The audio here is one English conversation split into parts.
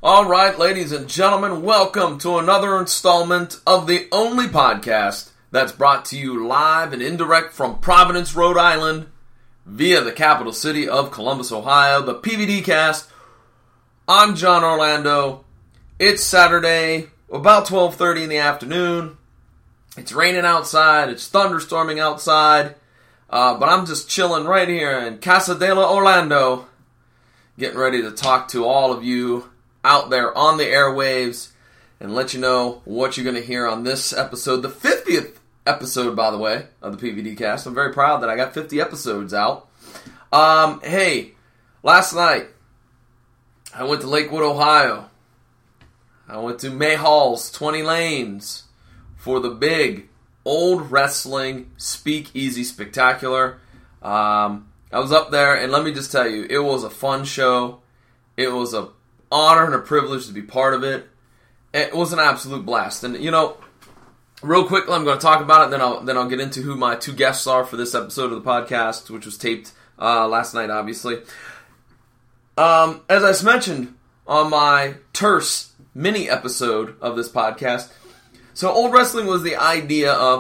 All right, ladies and gentlemen, welcome to another installment of the only podcast that's brought to you live and indirect from Providence, Rhode Island, via the capital city of Columbus, Ohio, the PVD Cast. I'm John Orlando. It's Saturday, about 12:30 in the afternoon. It's raining outside, it's thunderstorming outside, but I'm just chilling right here in Casa de la Orlando, getting ready to talk to all of you out there on the airwaves and let you know what you're going to hear on this episode, the 50th episode, by the way, of the PVD Cast. I'm very proud that I got 50 episodes out. Hey, last night, I went to Lakewood, Ohio. I went to Mayhall's 20 Lanes for the big Old Wrestling Speakeasy Spectacular. I was up there, and let me just tell you, it was a fun show. It was an honor and a privilege to be part of it. It was an absolute blast. And, you know, real quickly, I'm going to talk about it, and then I'll get into who my two guests are for this episode of the podcast, which was taped last night, obviously. As I mentioned on my terse mini episode of this podcast, so Old Wrestling was the idea of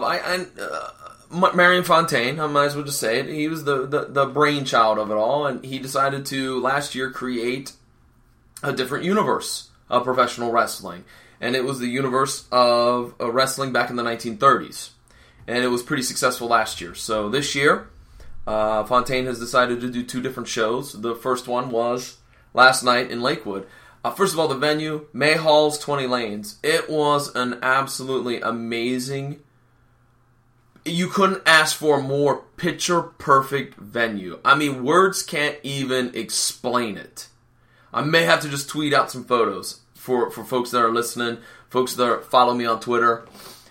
Marion Fontaine. I might as well just say it. He was the brainchild of it all, and he decided to last year create a different universe of professional wrestling, and it was the universe of wrestling back in the 1930s, and it was pretty successful last year. So this year, Fontaine has decided to do two different shows. The first one was last night in Lakewood. First of all, the venue, Mayhall's 20 Lanes. It was an absolutely amazing, you couldn't ask for a more picture-perfect venue. I mean, words can't even explain it. I may have to just tweet out some photos for folks that are listening, folks that follow me on Twitter.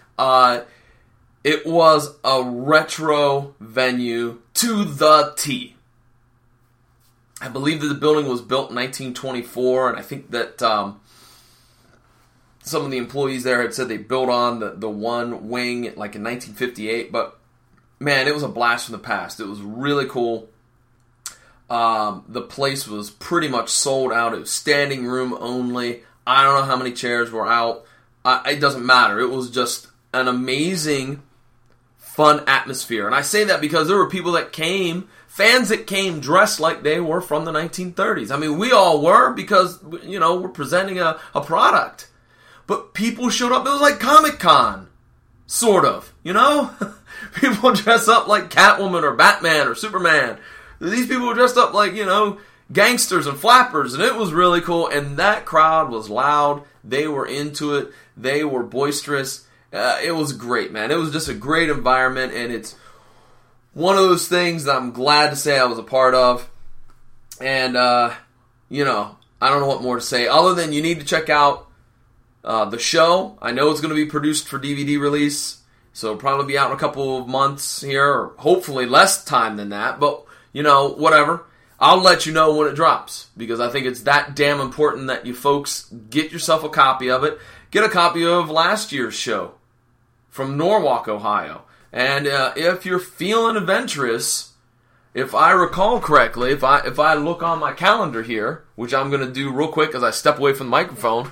It was a retro venue to the T. I believe that the building was built in 1924, and I think that some of the employees there had said they built on the one wing like in 1958, but man, it was a blast from the past. It was really cool. The place was pretty much sold out. It was standing room only. I don't know how many chairs were out. It doesn't matter. It was just an amazing, fun atmosphere. And I say that because there were people that came, fans that came dressed like they were from the 1930s. I mean, we all were because, you know, we're presenting a product. But people showed up. It was like Comic-Con, sort of, you know? People dress up like Catwoman or Batman or Superman. These people were dressed up like, you know, gangsters and flappers, and it was really cool, and that crowd was loud. They were into it. They were boisterous. It was great, man. It was just a great environment, and it's one of those things that I'm glad to say I was a part of. And, you know, I don't know what more to say, other than you need to check out the show. I know it's going to be produced for DVD release, so it'll probably be out in a couple of months here, or hopefully less time than that, but you know, whatever. I'll let you know when it drops, because I think it's that damn important that you folks get yourself a copy of it. Get a copy of last year's show from Norwalk, Ohio. And if you're feeling adventurous, if I recall correctly, if I look on my calendar here, which I'm going to do real quick as I step away from the microphone.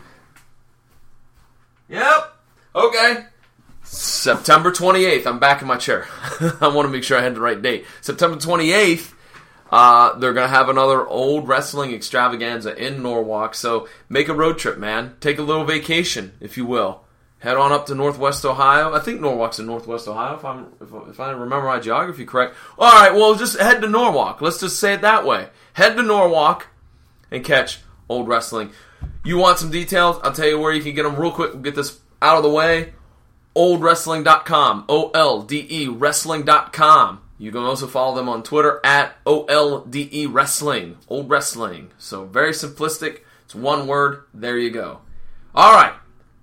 Yep. Okay. September 28th. I'm back in my chair. I want to make sure I had the right date. September 28th, they're going to have another Old Wrestling Extravaganza in Norwalk. So make a road trip, man. Take a little vacation, if you will. Head on up to Northwest Ohio. I think Norwalk's in Northwest Ohio, if I remember my geography correct. All right, well, just head to Norwalk. Let's just say it that way. Head to Norwalk and catch Old Wrestling. You want some details? I'll tell you where you can get them real quick. We'll get this out of the way. OldWrestling.com. OLDE Wrestling.com. You can also follow them on Twitter at OLDE Wrestling. Old Wrestling. So very simplistic. It's one word. There you go. All right.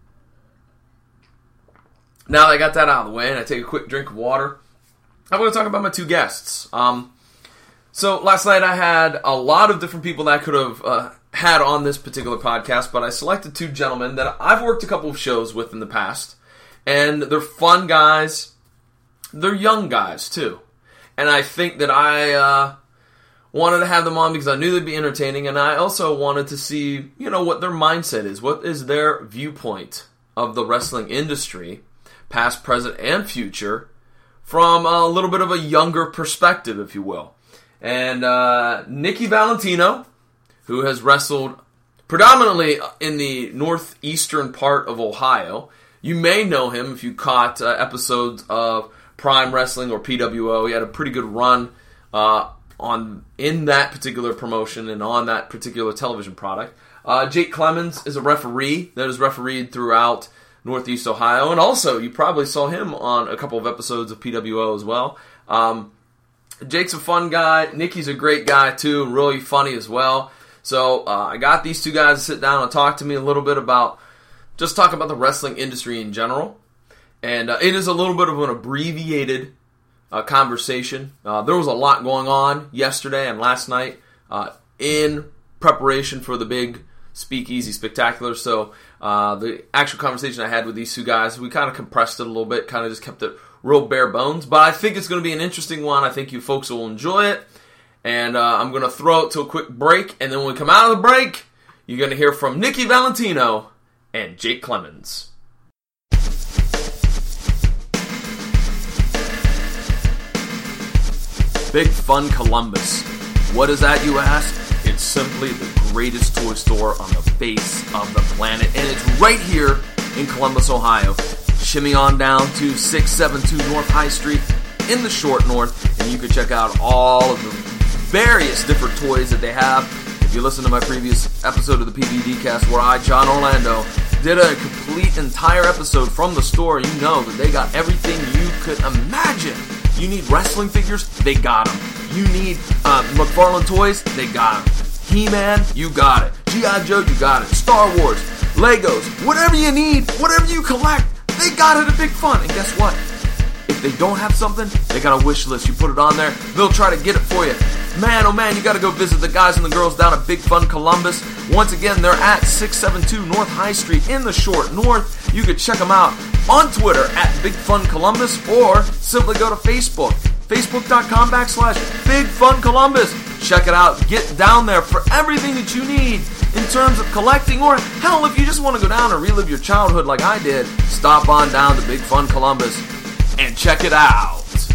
Now that I got that out of the way and I take a quick drink of water, I'm going to talk about my two guests. So last night I had a lot of different people that I could have had on this particular podcast, but I selected two gentlemen that I've worked a couple of shows with in the past. And they're fun guys. They're young guys, too. And I think that I wanted to have them on because I knew they'd be entertaining, and I also wanted to see, what their mindset is. What is their viewpoint of the wrestling industry, past, present, and future, from a little bit of a younger perspective, if you will. And Nicky Valentino, who has wrestled predominantly in the northeastern part of Ohio. You may know him if you caught episodes of Prime Wrestling or PWO. He had a pretty good run in that particular promotion and on that particular television product. Jake Clemens is a referee that has refereed throughout Northeast Ohio, and also you probably saw him on a couple of episodes of PWO as well. Jake's a fun guy. Nicky's a great guy too, and really funny as well. So I got these two guys to sit down and talk to me a little bit about the wrestling industry in general. And it is a little bit of an abbreviated conversation. There was a lot going on yesterday and last night in preparation for the big Speakeasy Spectacular. So the actual conversation I had with these two guys, we kind of compressed it a little bit, kind of just kept it real bare bones. But I think it's going to be an interesting one. I think you folks will enjoy it. And I'm going to throw it to a quick break. And then when we come out of the break, you're going to hear from Nicky Valentino and Jake Clemens. Big Fun Columbus. What is that, you ask? It's simply the greatest toy store on the face of the planet. And it's right here in Columbus, Ohio. Shimmy on down to 672 North High Street in the Short North. And you can check out all of the various different toys that they have. If you listen to my previous episode of the PVD cast where I, John Orlando, did a complete entire episode from the store, you know that they got everything you could imagine. You need wrestling figures? They got them. You need McFarlane toys? They got them. He-Man? You got it. G.I. Joe? You got it. Star Wars? Legos? Whatever you need, whatever you collect, they got it at Big Fun. And guess what? If they don't have something, they got a wish list. You put it on there, they'll try to get it for you. Man, oh man, you got to go visit the guys and the girls down at Big Fun Columbus. Once again, they're at 672 North High Street in the Short North. You can check them out on Twitter at Big Fun Columbus, or simply go to Facebook. Facebook.com/Big Fun Columbus. Check it out. Get down there for everything that you need in terms of collecting, or hell, if you just want to go down and relive your childhood like I did, stop on down to Big Fun Columbus and check it out.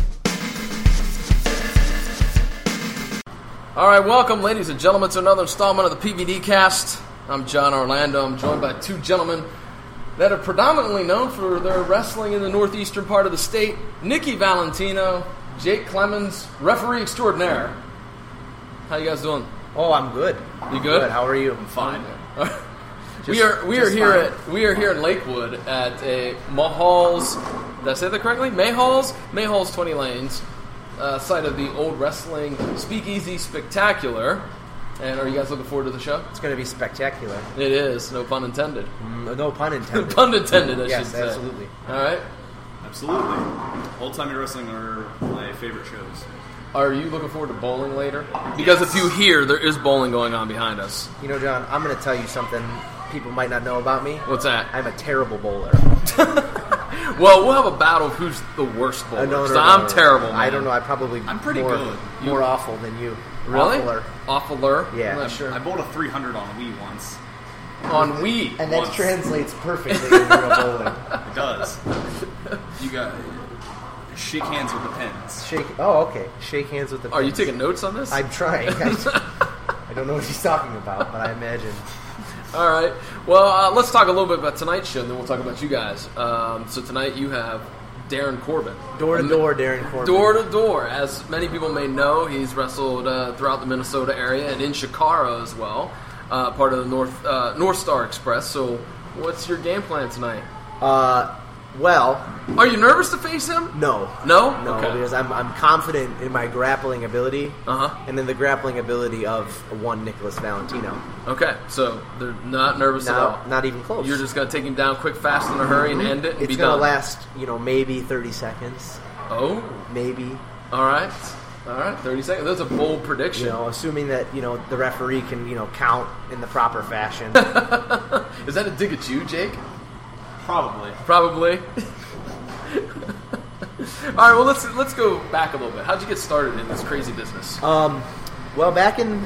Alright, welcome ladies and gentlemen to another installment of the PVD cast. I'm John Orlando. I'm joined by two gentlemen that are predominantly known for their wrestling in the northeastern part of the state. Nicky Valentino, Jake Clemens, referee extraordinaire. How you guys doing? Oh, I'm good. You good? How are you? I'm fine. We are here in Lakewood at a Mahall's. Did I say that correctly? Mahall's 20 Lanes, site of the old wrestling Speakeasy Spectacular. And are you guys looking forward to the show? It's going to be spectacular. It is. No pun intended. No pun intended. Pun intended, I yes, should say. Absolutely. All right. Absolutely. Old-timey wrestling are my favorite shows. Are you looking forward to bowling later? Because if you hear, there is bowling going on behind us. You know, John, I'm going to tell you something people might not know about me. What's that? I'm a terrible bowler. Well, we'll have a battle of who's the worst bowler. No, I'm terrible, man. I don't know. I'm pretty good. More awful than you. Really? Awfuler. Awfuler? Yeah. I'm not sure. I bowled a 300 on Wii once. On Wii? And that Once. translates perfectly into bowling. It does. You got shake hands with the pens. Okay. Shake hands with the Are you pins. taking notes on this? I'm trying. I don't know what he's talking about, but I imagine. All right. Well, let's talk a little bit about tonight's show, and then we'll talk about you guys. So tonight you have Darren Corbin. Door to door, Darren Corbin. Door to door. As many people may know, he's wrestled throughout the Minnesota area and in Chicago as well, part of the North Star Express. So what's your game plan tonight? Well, Are you nervous to face him? no. No? No, Okay. because I'm confident in my grappling ability, Uh-huh. and then the grappling ability of one Nicholas Valentino. Okay, so they're not nervous at all. Not even close. You're just going to take him down quick, fast, in a hurry and end it and it's be gonna done. last, maybe 30 seconds, Oh, maybe. all right. 30 seconds. That's a bold prediction. Assuming that the referee can count in the proper fashion. Is that a dig at you, Jake? Probably. Probably. All right, well, let's go back a little bit. How'd you get started in this crazy business? Well, back in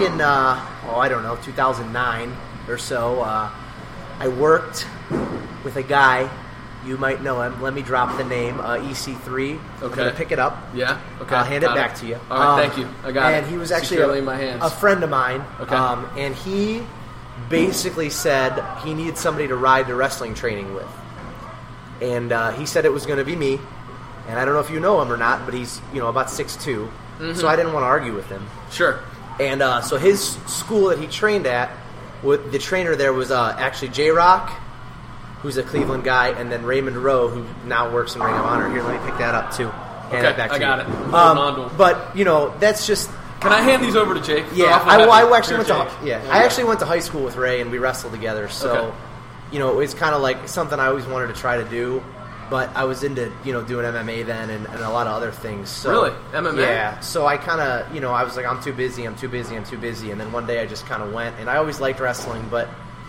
I don't know, 2009 or so, I worked with a guy. You might know him. Let me drop the name, EC3. Okay. I'm going to pick it up. Yeah? Okay. I'll hand it back to you. All right, thank you. I got it. And he was actually securely in my hands. a friend of mine. Okay. And he basically said he needed somebody to ride the wrestling training with. And he said it was going to be me. And I don't know if you know him or not, but he's about 6'2". Mm-hmm. So I didn't want to argue with him. Sure. And so his school that he trained at, the trainer there was actually J-Rock, who's a Cleveland guy, and then Raymond Rowe, who now works in Ring of Honor. Here, let me pick that up, too. Hand Okay, it back to I got you. it. I'm holding on to 'em. But, that's just... Can I hand these over to Jake? Yeah, Off of I that? actually went to Here, Jake. I actually went to high school with Ray, and we wrestled together. So, Okay. it's kind of like something I always wanted to try to do. But I was into doing MMA then and a lot of other things. So, Really? MMA? Yeah. So I kind of I was like, I'm too busy, and then one day I just kind of went, and I always liked wrestling, but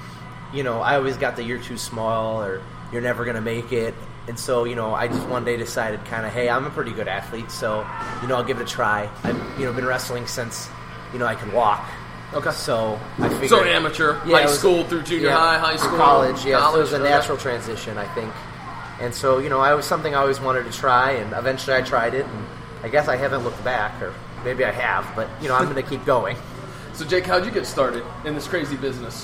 I always got the you're too small or you're never gonna make it. And so, I just one day decided kind of, hey, I'm a pretty good athlete, so, I'll give it a try. I've, been wrestling since, I can walk. Okay. So I figured. So amateur, high school through junior high through school, college. Yeah, so it was a okay. natural transition, I think. And so, I was something I always wanted to try, and eventually I tried it, and I guess I haven't looked back, or maybe I have, but, I'm going to keep going. So, Jake, how'd you get started in this crazy business?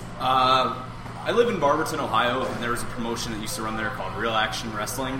I live in Barberton, Ohio, and there was a promotion that used to run there called Real Action Wrestling.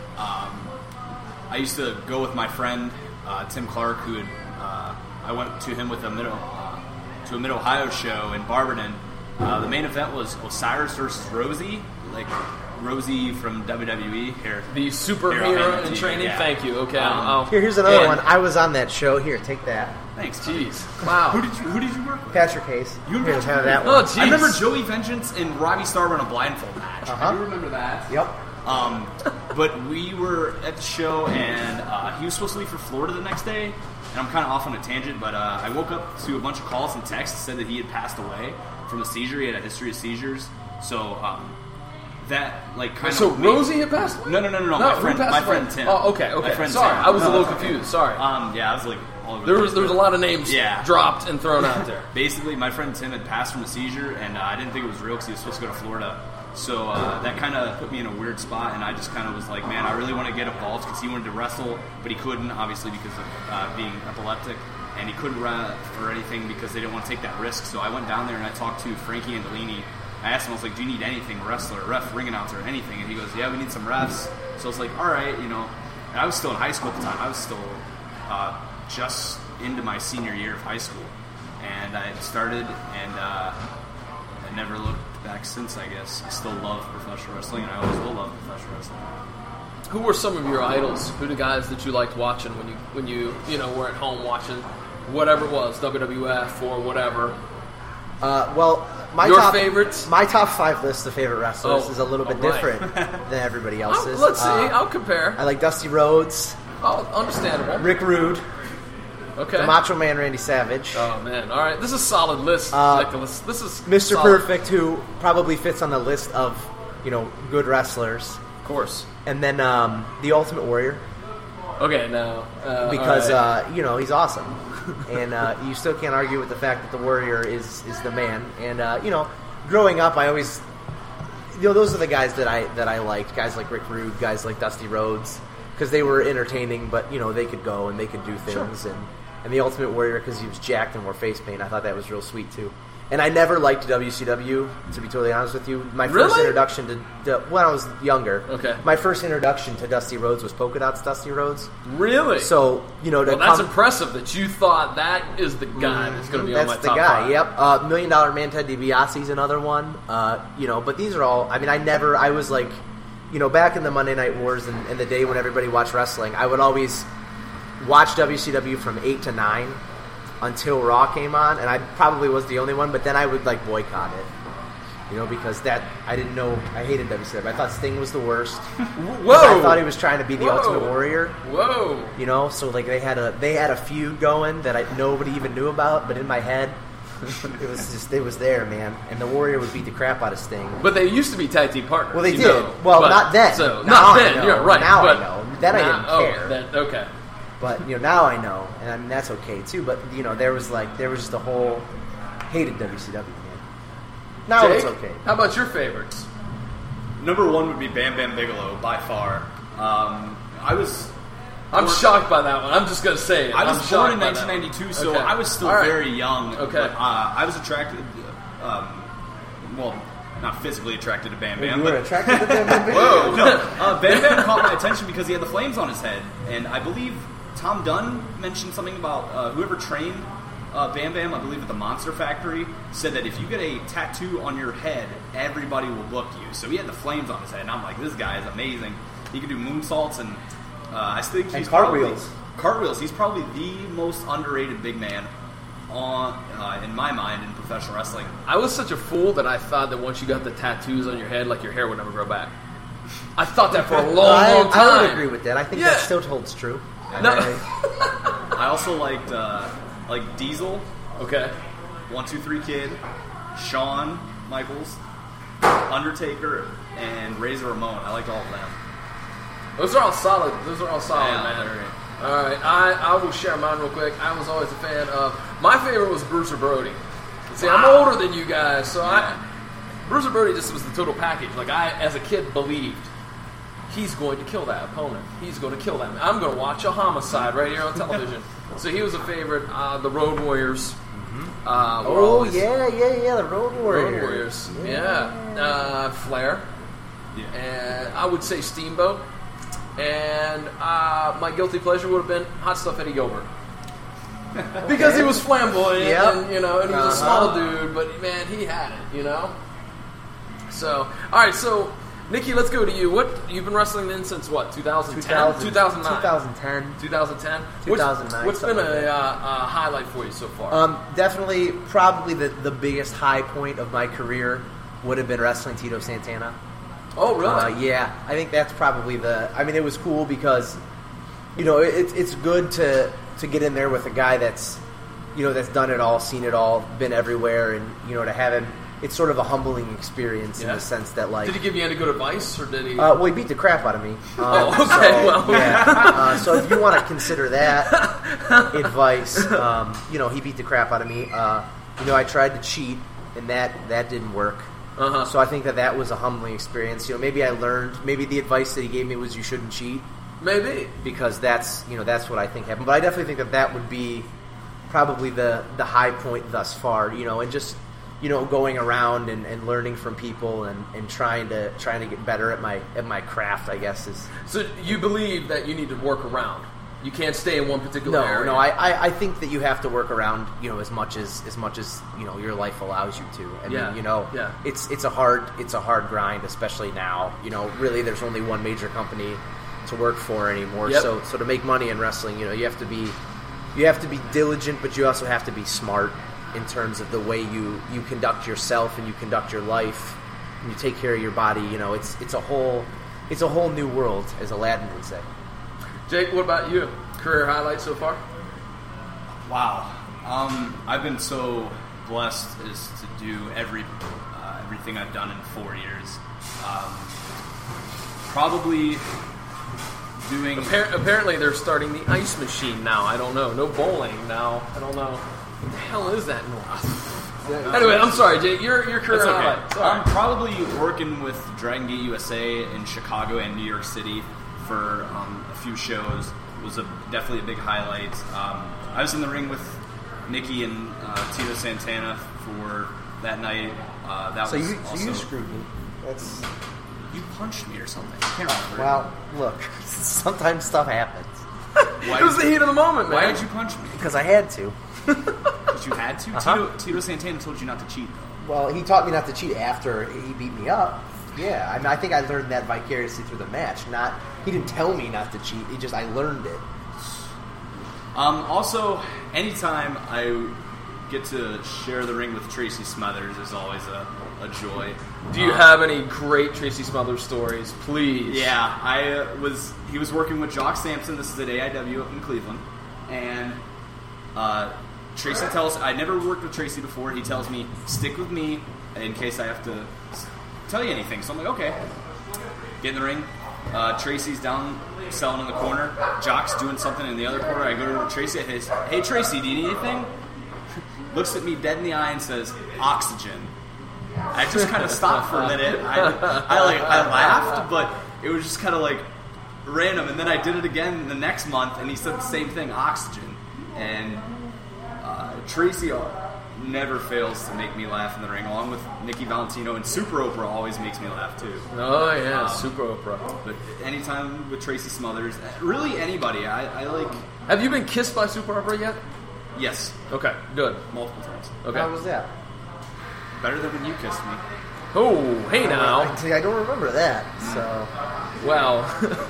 I used to go with my friend Tim Clark, who I went to him with to a Mid Ohio show in Barberton. The main event was Osiris versus Rosie, like Rosie from WWE. Here, The Here, I'll superhero hand it in to training. you, yeah. Thank you. Okay. Here's another And- one. I was on that show. Here, take that. Thanks, buddy. Jeez. Wow. Who did you work with? Patrick Hayes. You and Here, Patrick have that Oh, one. jeez. I remember Joey Vengeance and Robbie Starr run a blindfold match. Uh-huh. I do remember that. Yep. But we were at the show, and he was supposed to leave for Florida the next day, and I'm kind of off on a tangent, but I woke up to a bunch of calls and texts that said that he had passed away from a seizure. He had a history of seizures, so that like kind So of Rosie had passed away? No. who My passed friend away? Tim. Oh, okay. My friend Sorry, Tim. I was a No, little that's okay. confused. Sorry. Yeah, I was like all over. There the was place. a lot of names Yeah. dropped and thrown out there. Basically, my friend Tim had passed from a seizure, and I didn't think it was real because he was supposed to go to Florida. So that kind of put me in a weird spot, and I just kind of was like, man, I really want to get involved because he wanted to wrestle, but he couldn't, obviously, because of being epileptic, and he couldn't run or anything because they didn't want to take that risk. So I went down there and I talked to Frankie Andolini. I asked him, I was like, do you need anything, wrestler, ref, ring announcer, anything? And he goes, yeah, we need some refs. So I was like, all right, And I was still in high school at the time. I was still just into my senior year of high school. And I started, and I never looked back since, I guess. I still love professional wrestling, and I always will love professional wrestling. Who were some of your idols? Who are the guys that you liked watching when you were at home watching whatever it was, WWF or whatever? Well, Your favorites? My top 5 list of favorite wrestlers Oh, is a little bit all right. different than everybody else's. Let's see. I'll compare. I like Dusty Rhodes, Understandable. Rick Rude, Okay. the Macho Man Randy Savage, Oh man! All right, this is a solid list, Nicholas. This is Mr. solid. Perfect, who probably fits on the list of good wrestlers, Of course. and then the Ultimate Warrior Okay, now because all right. he's awesome, and you still can't argue with the fact that the Warrior is the man. And growing up, I always those are the guys that I liked. Guys like Rick Rude, guys like Dusty Rhodes, because they were entertaining, but they could go and they could do things. Sure. And the Ultimate Warrior, because he was jacked and wore face paint, I thought that was real sweet too. And I never liked WCW, to be totally honest with you. My first Really? introduction to when I was younger, Okay. my first introduction to Dusty Rhodes was Polka Dots Dusty Rhodes. Really? So well, that's impressive that you thought that is the guy that's going to be on my that's the top guy. 5. Yep. $1 Million Man Ted DiBiase's another one. But these are all. I mean, I was like, back in the Monday Night Wars and the day when everybody watched wrestling, I would always watch WCW from 8 to 9 until Raw came on, and I probably was the only one. But then I would boycott it, because I didn't know. I hated WCW. I thought Sting was the worst. Whoa! I thought he was trying to be the Whoa. Ultimate Warrior. Whoa! So they had a feud going that nobody even knew about, but in my head, it was there, man. And the Warrior would beat the crap out of Sting. But they used to be tag team partners. Well, they you did. know, Well, but- not then. So Now not I then. know. You're right. Now but I know. Then I didn't care. Okay. But now I know, and I mean that's okay too. But there was just a whole hated WCW. Man. Now Jake, it's okay. How about your favorites? Number one would be Bam Bam Bigelow by far. I'm shocked by that one. I'm just going to say it. I was born in shocked by that 1992, so Okay. I was still All right. very young. Okay. But, I was attracted, not physically attracted to Bam Bam, You were but attracted to Bam Bam Bigelow? whoa, no. Bam Bam caught my attention because he had the flames on his head, and I believe Tom Dunn mentioned something about whoever trained Bam Bam, I believe at the Monster Factory, said that if you get a tattoo on your head, everybody will book you. So he had the flames on his head, and I'm like, this guy is amazing. He can do moonsaults, and I think he's cartwheels. Cartwheels. He's probably the most underrated big man in my mind in professional wrestling. I was such a fool that I thought that once you got the tattoos on your head, like your hair would never grow back. I thought that for a long time. I would agree with that. I think Yeah. that still holds true. No. I also liked Diesel, Okay. 1-2-3 Kid, Shawn Michaels, Undertaker, and Razor Ramon. I liked all of them. Those are all solid. Yeah, man. they're- All right, I will share mine real quick. I was always a fan of. My favorite was Bruiser Brody. See, I'm older than you guys, so Bruiser Brody just was the total package. Like I, as a kid, believed he's going to kill that opponent. He's going to kill that man. I'm going to watch a homicide right here on television. So he was a favorite. The Road Warriors. Were always- The Road Warriors. Road Warriors. Yeah. Flair. Yeah. And I would say Steamboat. And my guilty pleasure would have been Hot Stuff Eddie Gilbert. Because he was flamboyant Yep. and he was a small dude, but man, he had it, So, alright, so Nikki, let's go to you. You've been wrestling then since what, 2010? 2009? 2010. 2010? 2009, What's been something like a highlight for you so far? Definitely, probably the biggest high point of my career would have been wrestling Tito Santana. Oh, really? Yeah, I think that's probably it was cool because, it's good to get in there with a guy that's, that's done it all, seen it all, been everywhere, and, to have him, it's sort of a humbling experience in the sense that, like... Did he give you any good advice, or did he... well, he beat the crap out of me. Yeah. So if you want to consider that advice, he beat the crap out of me. I tried to cheat, and that didn't work. Uh-huh. So I think that was a humbling experience. Maybe I learned. Maybe the advice that he gave me was you shouldn't cheat. Maybe because that's what I think happened. But I definitely think that would be probably the high point thus far. And just going around and learning from people and trying to get better at my craft. I guess is. So you believe that you need to work around. You can't stay in one particular area. No. I think that you have to work around, as much as your life allows you to. I mean, it's a hard grind, especially now. Really, there's only one major company to work for anymore. Yep. So to make money in wrestling, you have to be diligent, but you also have to be smart in terms of the way you conduct yourself and you conduct your life and you take care of your body. It's a whole new world, as Aladdin would say. Jake, what about you? Career highlights so far? Wow. I've been so blessed as to do everything I've done in 4 years. Probably doing... Apparently they're starting the ice machine now. I don't know. No bowling now. I don't know. What the hell is that noise? Anyway, I'm sorry, Jake. Your career That's highlight. okay. Sorry. I'm probably working with Dragon Gate USA in Chicago and New York City for a few shows. It was definitely a big highlight. I was in the ring with Nikki and Tito Santana for that night. So you screwed me. You punched me or something. I can't remember. Well, look, sometimes stuff happens. It was the heat of the moment, man. Why did you punch me? Because I had to. Because you had to? Uh-huh. Tito Santana told you not to cheat, though. Well, he taught me not to cheat after he beat me up. Yeah, I think I learned that vicariously through the match. He didn't tell me not to cheat. I learned it. Also, anytime I get to share the ring with Tracy Smothers is always a joy. Do you have any great Tracy Smothers stories, please? Yeah, he was working with Jock Sampson. This is at AIW up in Cleveland, and Tracy I never worked with Tracy before. He tells me, stick with me in case I have to tell you anything. So I'm like, okay. Get in the ring, Tracy's down selling in the corner. Jock's doing something in the other corner. I go to Tracy. Hey Tracy, do you need anything? Looks at me dead in the eye and says, "Oxygen." I just kind of stopped for a minute. I laughed, but it was just kind of like random. And then I did it again the next month, and he said the same thing, "Oxygen." And Tracy never fails to make me laugh in the ring, along with Nikki Valentino, and Super Oprah always makes me laugh too. Oh yeah, Super Oprah. But anytime with Tracy Smothers, really anybody, I like. Have you been kissed by Super Oprah yet? Yes. Okay, good. Multiple times. Okay. How was that? Better than when you kissed me. Oh, hey now. I don't remember that, so Well,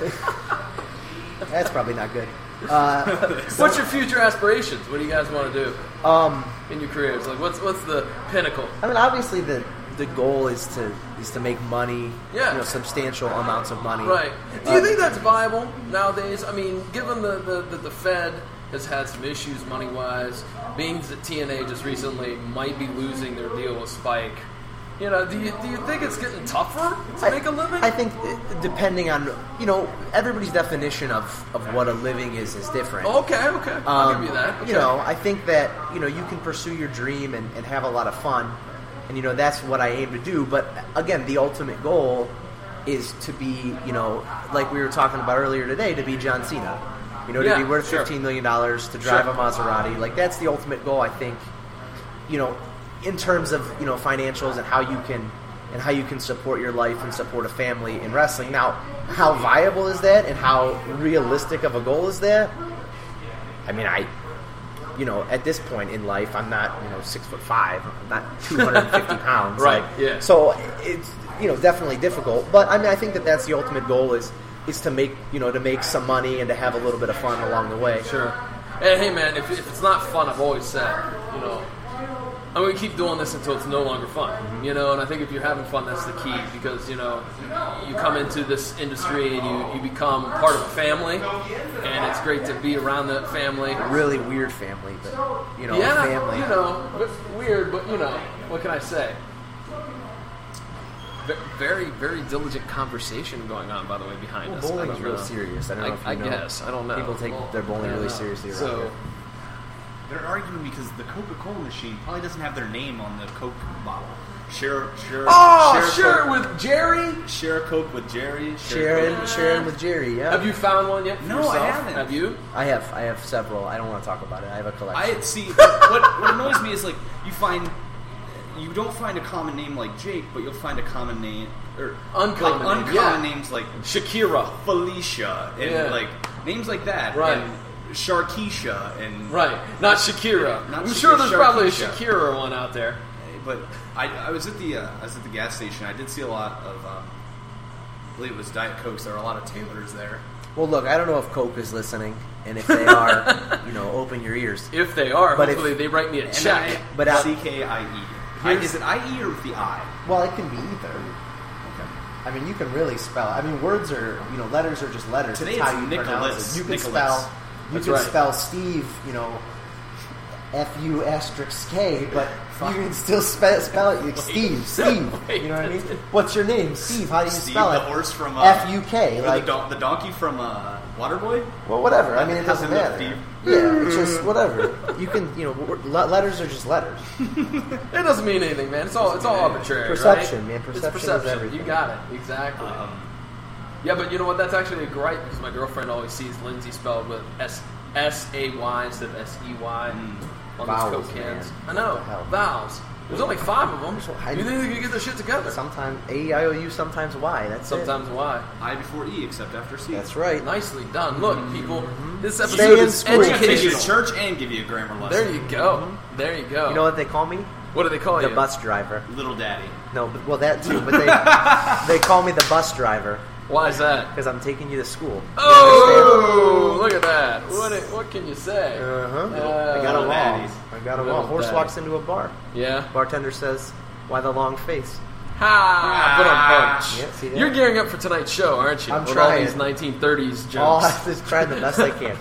that's probably not good. what's your future aspirations? What do you guys want to do in your careers? Like, what's the pinnacle? I mean, obviously the goal is to make money. Yeah. Substantial amounts of money. Right. Do you think that's viable nowadays? I mean, given the Fed has had some issues money-wise, being that TNA just recently might be losing their deal with Spike. Do you think it's getting tougher to make a living? I think depending on, everybody's definition of what a living is different. Okay. I'll give you that. Okay. I think that, you can pursue your dream and have a lot of fun. And, that's what I aim to do. But, again, the ultimate goal is to be, like we were talking about earlier today, to be John Cena. To be worth $15 million, to drive a Maserati. Like, that's the ultimate goal, I think, in terms of financials and how you can support your life and support a family in wrestling. Now, how viable is that, and how realistic of a goal is that? I mean, at this point in life, I'm not 6'5", I'm not 250 pounds, right? Yeah. So it's definitely difficult, but I mean, I think that's the ultimate goal is to make some money and to have a little bit of fun along the way. Sure. And hey, man, if it's not fun, I've always said, I'm going to keep doing this until it's no longer fun, and I think if you're having fun, that's the key, because, you come into this industry and you become part of a family, and it's great to be around that family. Really weird family, but, yeah, family. Weird, but, what can I say? Very, very diligent conversation going on, by the way, behind us. Bowling's real serious. I don't know if you know. I guess. I don't know. People take their bowling really seriously around here. They're arguing because the Coca-Cola machine probably doesn't have their name on the Coke bottle. Share with Jerry. Share a Coke with Jerry. Sharing with Jerry. Yeah. Have you found one yet? For no, yourself? I haven't. Have you? I have several. I don't want to talk about it. I have a collection. What annoys me is like you don't find a common name like Jake, but you'll find a common name or uncommon names like Shakira, Felicia, and like names like that. Right. And Sharkeisha and not Shakira. I'm sure there's probably a Shakira one out there. But I was at the gas station. I did see a lot of I believe it was Diet Cokes. There were a lot of Taylors there. Well, look, I don't know if Coke is listening, and if they are, open your ears. If they are, but hopefully they write me a check. But CKIE. Is it IE or the I? Well, it can be either. Okay. I mean, you can really spell. I mean, words are letters are just letters. Today That's it's how you Nicholas. pronounce it. You can Nicholas. spell. You can spell Steve. FU*K, but you can still spell it like Steve. Wait, you know what I mean? What's your name? Steve. How do you spell it? The horse from FUK. Like the donkey from Waterboy. Well, whatever. I mean, it doesn't matter. Steve. Yeah, it's just whatever. You can, letters are just letters. It doesn't mean anything, man. It's all arbitrary. Perception, right? man. Perception It's perception. is everything. You got it exactly. Yeah, but you know what? That's actually a gripe because my girlfriend always sees Lindsay spelled with S-A-Y instead of S-E-Y on Vowels, those Coke cans. man. I know. What the hell? Vowels. There's only 5 of them. I You think they can get their shit together? Sometimes A-I-O-U, sometimes Y. That's Sometimes Y. I before E, except after C. That's right. Nicely done. Look, people, this episode Stay in is school. Take you to educational. church and give you a grammar lesson. There you go. There you go. You know what they call me? What do they call you? The bus driver. Little Daddy. No, but, well, that too. But they call me the bus driver Why is that? because I'm taking you to school. Oh, look at that. What can you say? I got a wall. daddies. I got a Little wall. Horse daddy. walks into a bar. Yeah. Bartender says, "Why the long face?" Ha! But a punch. Yeah, see that? You're gearing up for tonight's show, aren't you? I'm With trying. all these 1930s jokes. Oh, I just tried the best I can.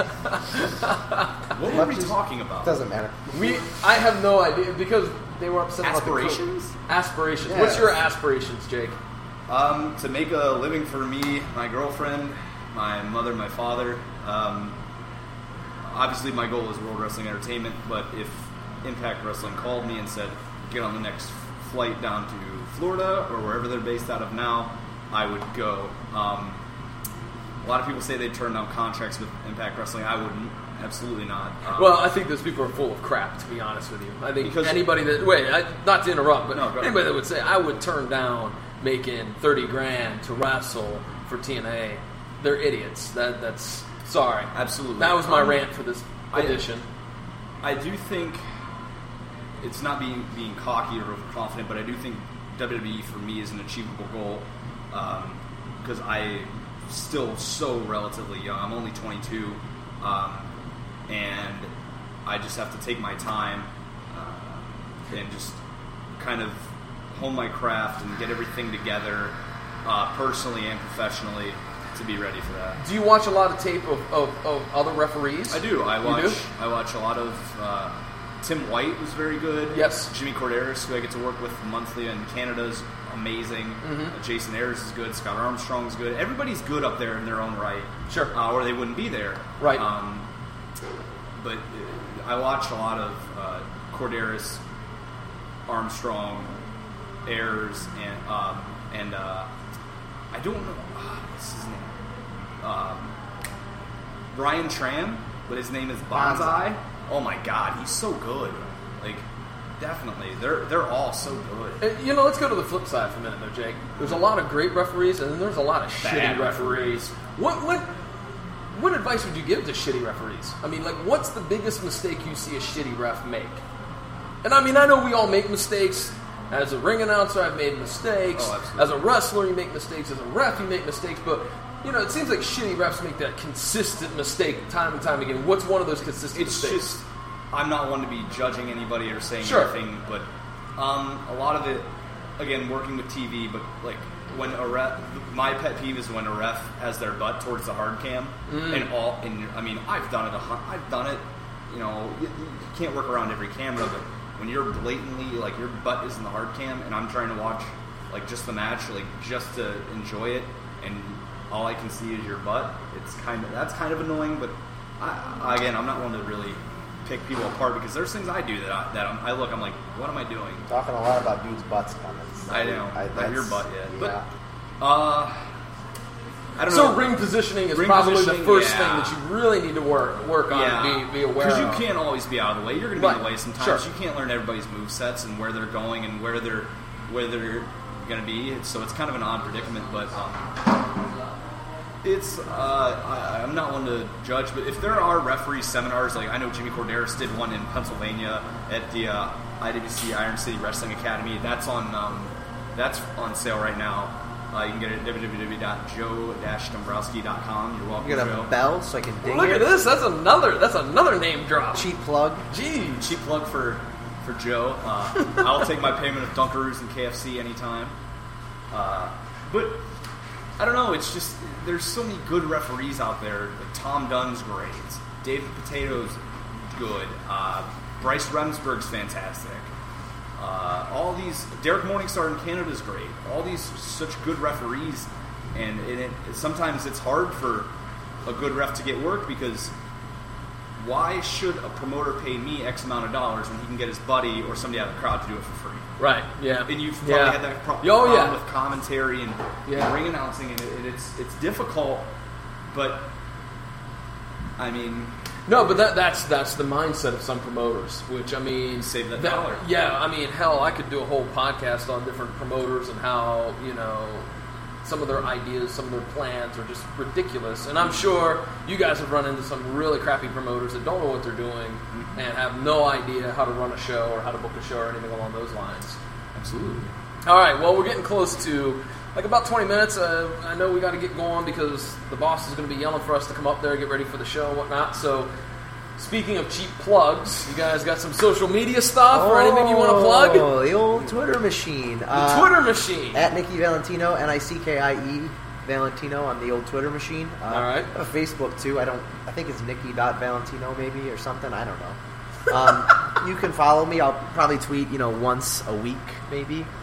What were we talking about? Doesn't matter. I have no idea because they were upset Aspirations? about the Aspirations. Yeah. What's your aspirations, Jake? To make a living for me, my girlfriend, my mother, my father. Obviously, my goal is World Wrestling Entertainment, but if Impact Wrestling called me and said, get on the next flight down to Florida or wherever they're based out of now, I would go. A lot of people say they turn down contracts with Impact Wrestling. I wouldn't. Absolutely not. Well, I think those people are full of crap, to be honest with you. I think Because- anybody that... Wait, not to interrupt, but No, go ahead. anybody that would say, I would turn down making $30,000 to wrestle for TNA, they're idiots. That's... Sorry. Absolutely. That was my rant for this edition. I do think it's not being cocky or overconfident, but I do think WWE for me is an achievable goal because I'm still so relatively young. I'm only 22, and I just have to take my time and just kind of hone my craft and get everything together personally and professionally to be ready for that. Do you watch a lot of tape of other referees? I do. I You do? watch a lot of Tim White was very good. Yes. Jimmy Corderas, who I get to work with monthly in Canada, is amazing. Mm-hmm. Jason Ayers is good. Scott Armstrong's good. Everybody's good up there in their own right. Sure. Or they wouldn't be there. Right. But I watch a lot of Corderas, Armstrong, Ayers, and I don't know what's his name. Brian Tran, but his name is Bonsai. Oh my God, he's so good. Like, definitely, they're all so good. Let's go to the flip side for a minute, though, Jake. There's a lot of great referees, and then there's a lot of Bad shitty referees. What advice would you give to shitty referees? I mean, like, what's the biggest mistake you see a shitty ref make? And I mean, I know we all make mistakes. As a ring announcer, I've made mistakes. Oh, absolutely. As a wrestler, you make mistakes. As a ref, you make mistakes. But, it seems like shitty refs make that consistent mistake time and time again. What's one of those consistent It's mistakes? just, I'm not one to be judging anybody or saying Sure. anything, but a lot of it, again, working with TV, but like when a ref, my pet peeve is when a ref has their butt towards the hard cam, and I mean, I've done it. You can't work around every camera, but when you're blatantly like your butt is in the hard cam, and I'm trying to watch like just the match, like just to enjoy it, and all I can see is your butt. That's kind of annoying, but I'm not one to really pick people apart because there's things I do that I look, I'm like, what am I doing? Talking a lot about dudes' butts coming. I know, not your butt yet, Yeah. but I don't So know. ring positioning is Ring probably the positioning, first yeah. thing that you really need to work on and be aware of. Because you can't always be out of the way. You're going to be in the Right. way sometimes. Sure. You can't learn everybody's movesets and where they're going and where they're going to be. So it's kind of an odd predicament, but it's I'm not one to judge. But if there are referee seminars, like I know Jimmy Corderas did one in Pennsylvania at the IWC Iron City Wrestling Academy. That's on sale right now. You can get it at www.joe-dombrowski.com. You're welcome, You got Joe. a bell so I can ding Look it. at this. That's another name drop. Cheap plug. Jeez. Cheap plug for Joe. I'll take my payment of Dunkaroos and KFC anytime. But I don't know. It's just there's so many good referees out there. Like Tom Dunn's great. David Potato's good. Bryce Remsburg's fantastic. All these Derek Morningstar in Canada is great. All these such good referees, and sometimes it's hard for a good ref to get work because why should a promoter pay me X amount of dollars when he can get his buddy or somebody out of the crowd to do it for free? Right. Yeah. And you've probably had that problem with commentary and ring announcing, and it's difficult. But I mean. No, but that's the mindset of some promoters, which, I mean... Save that dollar. Yeah, I mean, hell, I could do a whole podcast on different promoters and how, some of their ideas, some of their plans are just ridiculous. And I'm sure you guys have run into some really crappy promoters that don't know what they're doing and have no idea how to run a show or how to book a show or anything along those lines. Absolutely. All right, well, we're getting close to... Like about 20 minutes. I know we got to get going because the boss is going to be yelling for us to come up there, get ready for the show and whatnot. So, speaking of cheap plugs, you guys got some social media stuff or anything you want to plug? Oh, the old Twitter machine. The Twitter machine. At Nicky Valentino, Nickie Valentino on the old Twitter machine. All right. I have Facebook too. I think it's Nicky.Valentino maybe or something. I don't know. You can follow me. I'll probably tweet, once a week maybe.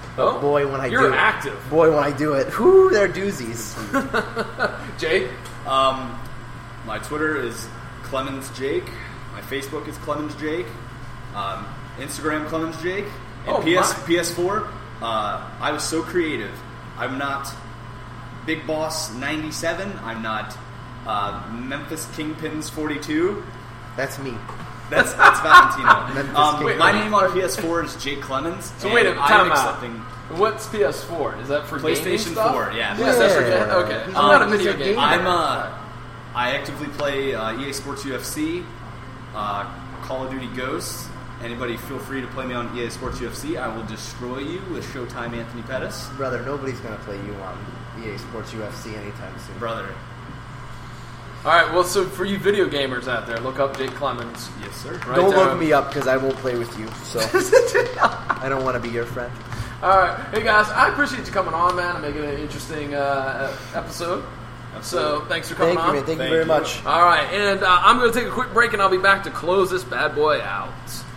But boy, when I do You're it, active. Boy, when I do it, whoo, they're doozies. Jake? My Twitter is Clemens Jake. My Facebook is Clemens Jake. Instagram Clemens Jake. And PS4. I was so creative. I'm not Big Boss 97. I'm not Memphis Kingpins 42. That's me. That's Valentino. Memphis My name on PS4 is Jake Clemens. So wait a minute, time I'm out. accepting What's PS4? Is that for gaming PlayStation stuff? 4. Yeah, Yes, that's for Yeah. gaming. Okay. He's I'm not a he's video a game. gamer. I actively play EA Sports UFC, Call of Duty Ghosts. Anybody feel free to play me on EA Sports UFC. I will destroy you with Showtime Anthony Pettis. Brother, nobody's going to play you on EA Sports UFC anytime soon. Brother. All right, well, so for you video gamers out there, look up Jake Clemens. Yes, sir. Right Don't there. look me up because I won't play with you. So I don't want to be your friend. All right. Hey, guys, I appreciate you coming on, man, and making it an interesting episode. So thanks for coming Thank you, on. man. Thank you Thank very you. much. All right, and I'm going to take a quick break, and I'll be back to close this bad boy out.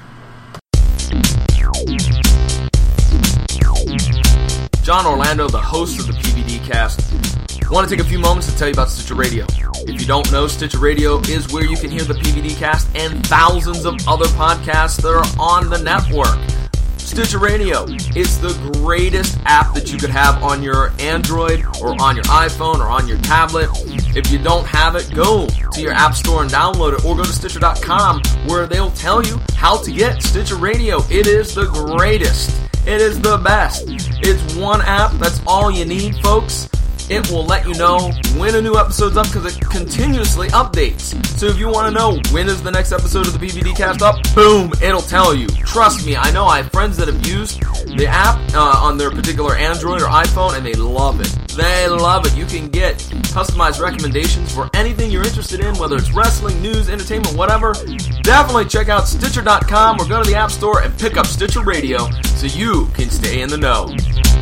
John Orlando, the host of the PVD Cast. Want to take a few moments to tell you about Stitcher Radio. If you don't know, Stitcher Radio is where you can hear the PVD Cast and thousands of other podcasts that are on the network. Stitcher Radio is the greatest app that you could have on your Android or on your iPhone or on your tablet. If you don't have it, go to your app store and download it, or go to Stitcher.com where they'll tell you how to get Stitcher Radio. It is the greatest. It is the best. It's one app. That's all you need, folks. It will let you know when a new episode's up because it continuously updates. So if you want to know when is the next episode of the PVD Cast up, boom, it'll tell you. Trust me, I know I have friends that have used the app on their particular Android or iPhone, and they love it. They love it. You can get customized recommendations for anything you're interested in, whether it's wrestling, news, entertainment, whatever. Definitely check out Stitcher.com or go to the App Store and pick up Stitcher Radio so you can stay in the know.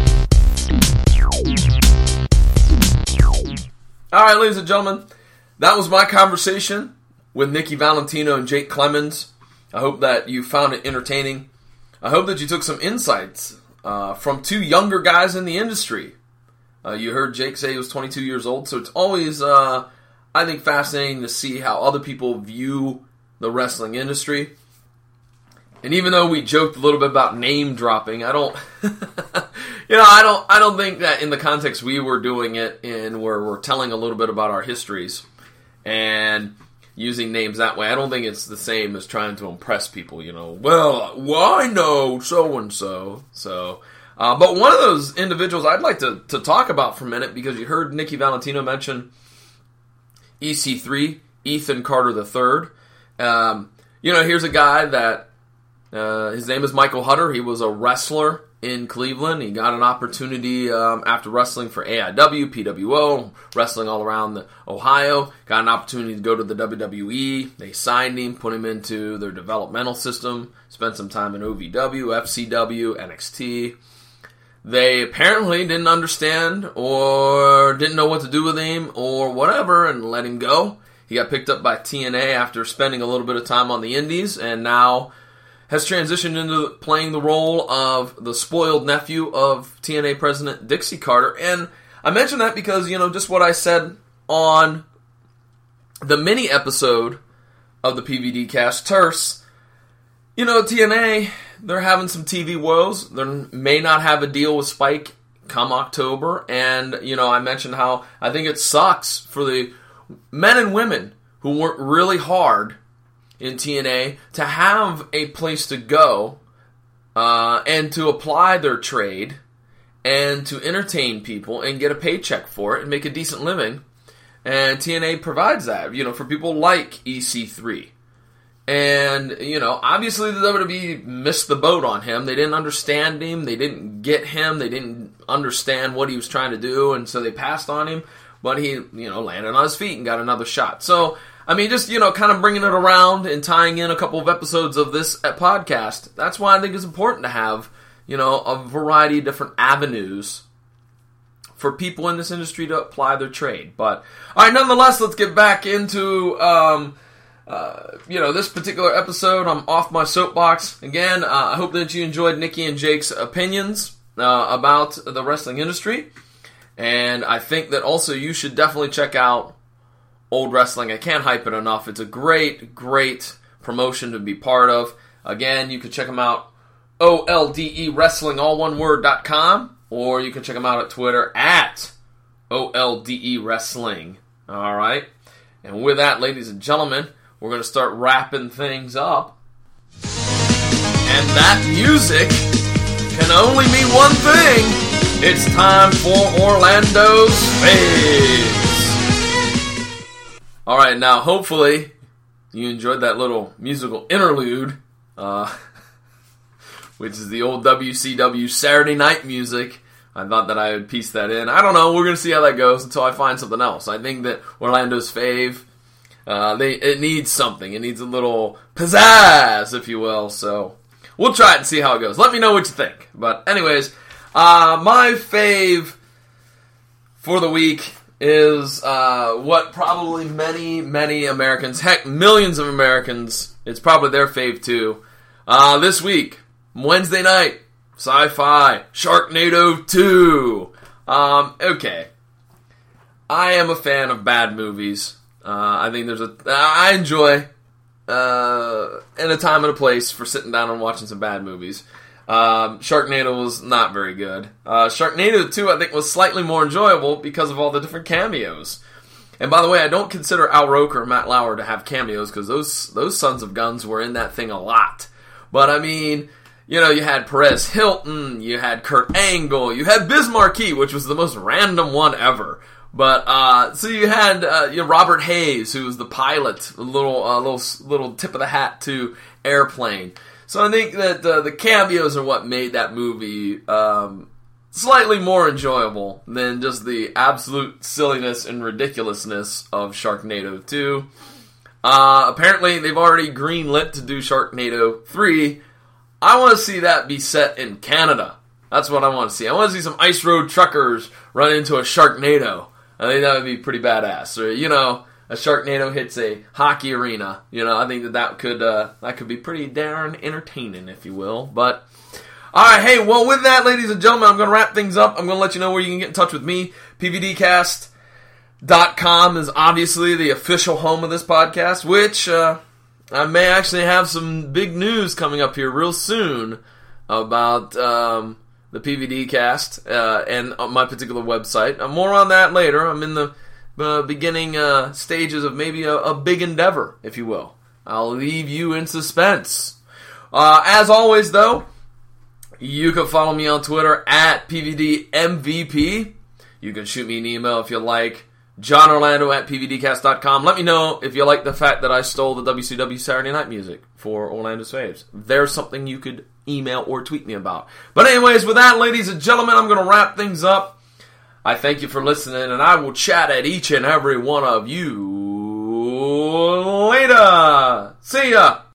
All right, ladies and gentlemen, that was my conversation with Nicky Valentino and Jake Clemens. I hope that you found it entertaining. I hope that you took some insights from two younger guys in the industry. You heard Jake say he was 22 years old, so it's always, I think, fascinating to see how other people view the wrestling industry. And even though we joked a little bit about name dropping, I don't, I don't think that in the context we were doing it in, where we're telling a little bit about our histories and using names that way, I don't think it's the same as trying to impress people. Well, I know so and so. But one of those individuals I'd like to talk about for a minute, because you heard Nicky Valentino mention EC3, Ethan Carter III. Here's a guy that. His name is Michael Hutter. He was a wrestler in Cleveland. He got an opportunity after wrestling for AIW, PWO, wrestling all around Ohio. Got an opportunity to go to the WWE. They signed him, put him into their developmental system, spent some time in OVW, FCW, NXT. They apparently didn't understand or didn't know what to do with him or whatever and let him go. He got picked up by TNA after spending a little bit of time on the indies, and now has transitioned into playing the role of the spoiled nephew of TNA president Dixie Carter. And I mention that because, just what I said on the mini episode of the PVD Cast, Terse, TNA, they're having some TV woes. They may not have a deal with Spike come October. And, I mentioned how I think it sucks for the men and women who work really hard in TNA to have a place to go and to apply their trade and to entertain people and get a paycheck for it and make a decent living. And TNA provides that, for people like EC3. And, obviously the WWE missed the boat on him. They didn't understand him. They didn't get him. They didn't understand what he was trying to do. And so they passed on him. But he, landed on his feet and got another shot. So, just, kind of bringing it around and tying in a couple of episodes of this podcast. That's why I think it's important to have, a variety of different avenues for people in this industry to apply their trade. But, all right, nonetheless, let's get back into, this particular episode. I'm off my soapbox. Again, I hope that you enjoyed Nicky and Jake's opinions. about the wrestling industry. And I think that also you should definitely check out Old Wrestling. I can't hype it enough. It's a great, great promotion to be part of. Again, you can check them out, OLDE Wrestling, all one word.com, or you can check them out at Twitter at OLDE Wrestling. All right? And with that, ladies and gentlemen, we're going to start wrapping things up. And that music can only mean one thing. It's time for Orlando's Faves. All right, now hopefully you enjoyed that little musical interlude, which is the old WCW Saturday night music. I thought that I would piece that in. I don't know. We're going to see how that goes until I find something else. I think that Orlando's Fave, it needs something. It needs a little pizzazz, if you will. So we'll try it and see how it goes. Let me know what you think. But anyways, my fave for the week is what probably many, many Americans, heck, millions of Americans, it's probably their fave too. This week, Wednesday night, Sci-Fi, Sharknado 2. Okay. I am a fan of bad movies. I think I enjoy in a time and a place for sitting down and watching some bad movies. Sharknado was not very good. Sharknado 2, I think, was slightly more enjoyable because of all the different cameos. And by the way, I don't consider Al Roker or Matt Lauer to have cameos because those sons of guns were in that thing a lot. But I mean, you know, you had Perez Hilton, you had Kurt Angle, you had Biz Markie, which was the most random one ever. But so you had Robert Hayes, who was the pilot, a little tip of the hat to Airplane. So I think that the cameos are what made that movie slightly more enjoyable than just the absolute silliness and ridiculousness of Sharknado 2. Apparently, they've already greenlit to do Sharknado 3. I want to see that be set in Canada. That's what I want to see. I want to see some ice road truckers run into a Sharknado. I think that would be pretty badass. Or, you know, a Sharknado hits a hockey arena. You know, I think that could be pretty darn entertaining, if you will. But, alright, hey, well, with that, ladies and gentlemen, I'm going to wrap things up. I'm going to let you know where you can get in touch with me. PVDcast.com is obviously the official home of this podcast, which I may actually have some big news coming up here real soon about the PVDcast and my particular website. More on that later. I'm in the beginning stages of maybe a big endeavor, if you will. I'll leave you in suspense. As always, though, you can follow me on Twitter at PVDMVP. You can shoot me an email if you like. JohnOrlando at PVDcast.com. Let me know if you like the fact that I stole the WCW Saturday Night music for Orlando's Faves. There's something you could email or tweet me about. But anyways, with that, ladies and gentlemen, I'm going to wrap things up. I thank you for listening, and I will chat at each and every one of you later. See ya!